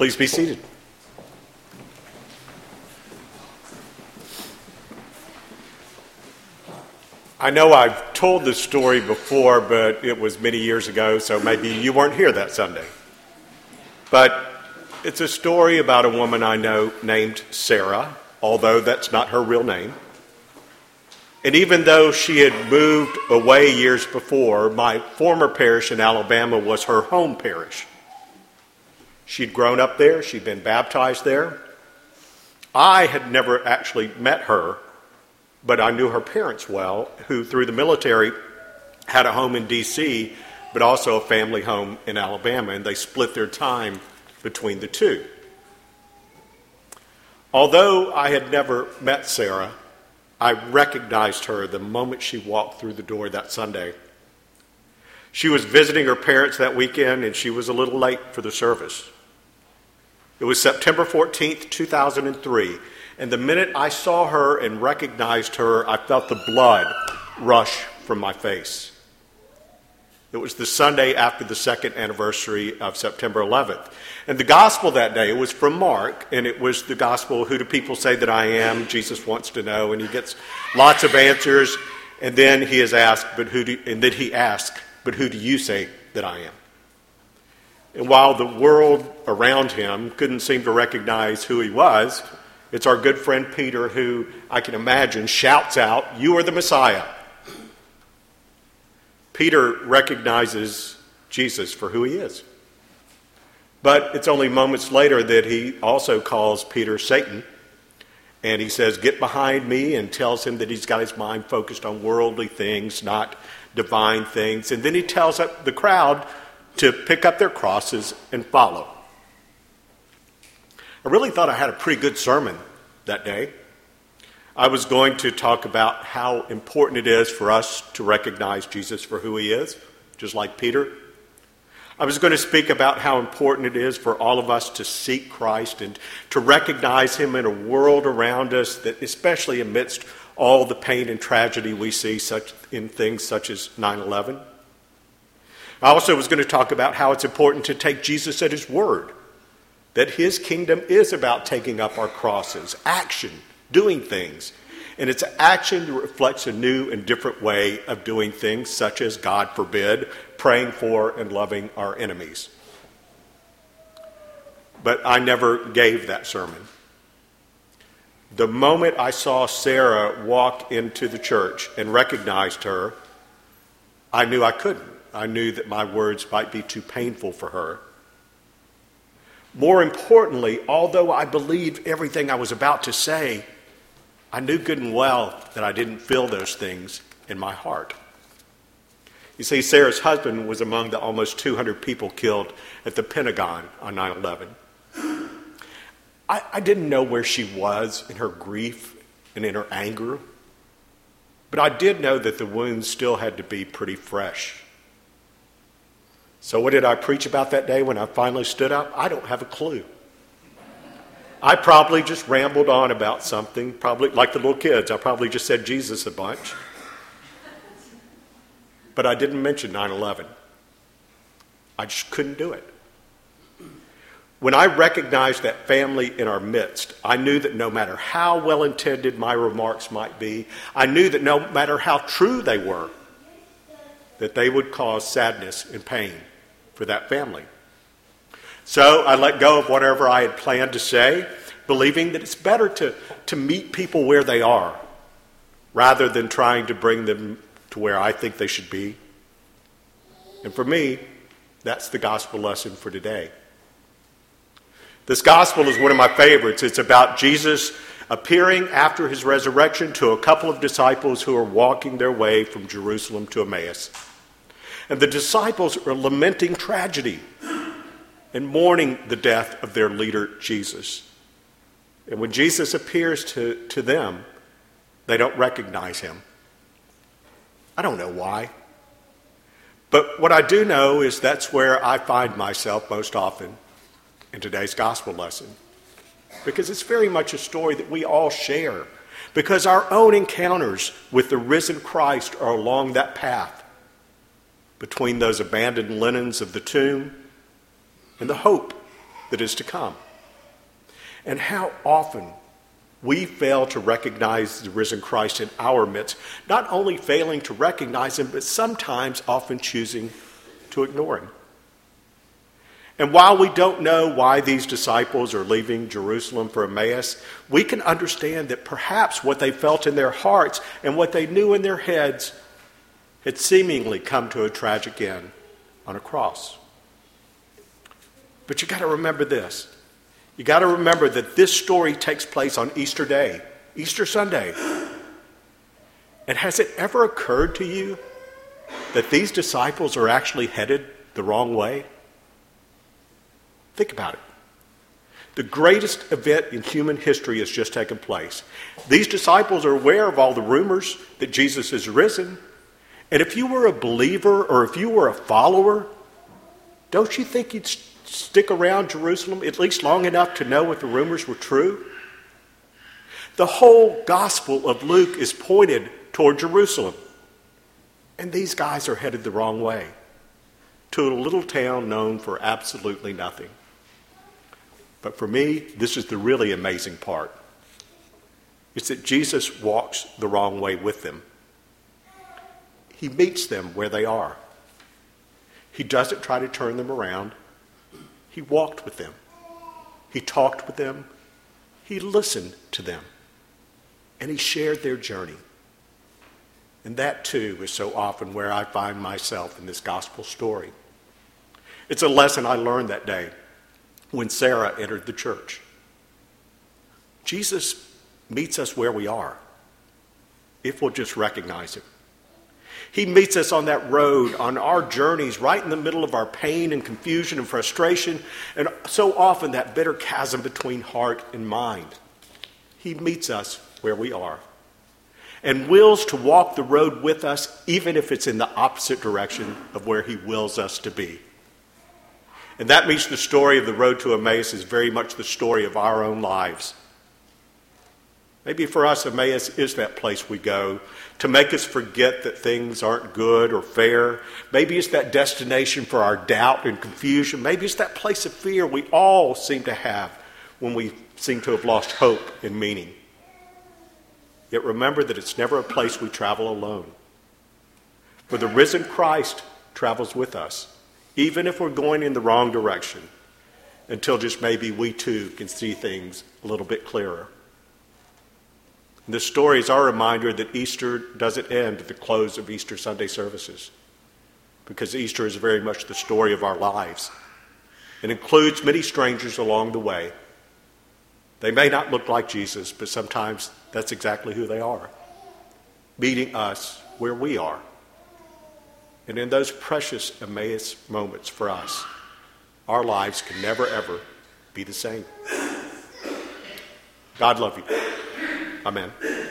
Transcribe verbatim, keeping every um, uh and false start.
Please be seated. I know I've told this story before, but it was many years ago, so maybe you weren't here that Sunday. But it's a story about a woman I know named Sarah, although that's not her real name. And even though she had moved away years before, my former parish in Alabama was her home parish. She'd grown up there. She'd been baptized there. I had never actually met her, but I knew her parents well, who through the military had a home in D C, but also a family home in Alabama, and they split their time between the two. Although I had never met Sarah, I recognized her the moment she walked through the door that Sunday. She was visiting her parents that weekend, and she was a little late for the service. It was September fourteenth, two thousand three, and the minute I saw her and recognized her, I felt the blood rush from my face. It was the Sunday after the second anniversary of September eleventh. And the gospel that day was from Mark, and it was the gospel, who do people say that I am? Jesus wants to know, and he gets lots of answers, and then he is asked, but who do, and then he asks, but who do you say that I am? And while the world around him couldn't seem to recognize who he was, it's our good friend Peter who, I can imagine, shouts out, "You are the Messiah." Peter recognizes Jesus for who he is. But it's only moments later that he also calls Peter Satan, and he says, "Get behind me," and tells him that he's got his mind focused on worldly things, not divine things. And then he tells the crowd to pick up their crosses and follow. I really thought I had a pretty good sermon that day. I was going to talk about how important it is for us to recognize Jesus for who he is, just like Peter. I was going to speak about how important it is for all of us to seek Christ and to recognize him in a world around us that, especially amidst all the pain and tragedy we see such in things such as nine eleven. I also was going to talk about how it's important to take Jesus at his word, that his kingdom is about taking up our crosses, action, doing things. And it's action that reflects a new and different way of doing things, such as, God forbid, praying for and loving our enemies. But I never gave that sermon. The moment I saw Sarah walk into the church and recognized her, I knew I couldn't. I knew that my words might be too painful for her. More importantly, although I believed everything I was about to say, I knew good and well that I didn't feel those things in my heart. You see, Sarah's husband was among the almost two hundred people killed at the Pentagon on nine eleven. I, I didn't know where she was in her grief and in her anger, but I did know that the wounds still had to be pretty fresh. So what did I preach about that day when I finally stood up? I don't have a clue. I probably just rambled on about something, probably like the little kids. I probably just said Jesus a bunch. But I didn't mention nine eleven. I just couldn't do it. When I recognized that family in our midst, I knew that no matter how well-intended my remarks might be, I knew that no matter how true they were, that they would cause sadness and pain for that family. So I let go of whatever I had planned to say, believing that it's better to, to meet people where they are rather than trying to bring them to where I think they should be. And for me, that's the gospel lesson for today. This gospel is one of my favorites. It's about Jesus appearing after his resurrection to a couple of disciples who are walking their way from Jerusalem to Emmaus. And the disciples are lamenting tragedy and mourning the death of their leader, Jesus. And when Jesus appears to, to them, they don't recognize him. I don't know why. But what I do know is that's where I find myself most often in today's gospel lesson. Because it's very much a story that we all share. Because our own encounters with the risen Christ are along that path between those abandoned linens of the tomb and the hope that is to come. And how often we fail to recognize the risen Christ in our midst, not only failing to recognize him, but sometimes often choosing to ignore him. And while we don't know why these disciples are leaving Jerusalem for Emmaus, we can understand that perhaps what they felt in their hearts and what they knew in their heads had seemingly come to a tragic end on a cross. But you got to remember this. You got to remember that this story takes place on Easter Day, Easter Sunday. And has it ever occurred to you that these disciples are actually headed the wrong way? Think about it. The greatest event in human history has just taken place. These disciples are aware of all the rumors that Jesus is risen. And if you were a believer or if you were a follower, don't you think you'd stick around Jerusalem at least long enough to know if the rumors were true? The whole Gospel of Luke is pointed toward Jerusalem. And these guys are headed the wrong way, to a little town known for absolutely nothing. But for me, this is the really amazing part. It's that Jesus walks the wrong way with them. He meets them where they are. He doesn't try to turn them around. He walked with them. He talked with them. He listened to them. And he shared their journey. And that, too, is so often where I find myself in this gospel story. It's a lesson I learned that day when Sarah entered the church. Jesus meets us where we are, if we'll just recognize him. He meets us on that road, on our journeys, right in the middle of our pain and confusion and frustration, and so often that bitter chasm between heart and mind. He meets us where we are and wills to walk the road with us, even if it's in the opposite direction of where he wills us to be. And that means the story of the road to Emmaus is very much the story of our own lives. Maybe for us, Emmaus is that place we go to make us forget that things aren't good or fair. Maybe it's that destination for our doubt and confusion. Maybe it's that place of fear we all seem to have when we seem to have lost hope and meaning. Yet remember that it's never a place we travel alone. For the risen Christ travels with us, even if we're going in the wrong direction, until just maybe we too can see things a little bit clearer. And this story is our reminder that Easter doesn't end at the close of Easter Sunday services, because Easter is very much the story of our lives. It includes many strangers along the way. They may not look like Jesus, but sometimes that's exactly who they are, meeting us where we are. And in those precious Emmaus moments for us, our lives can never, ever be the same. God love you. Amen.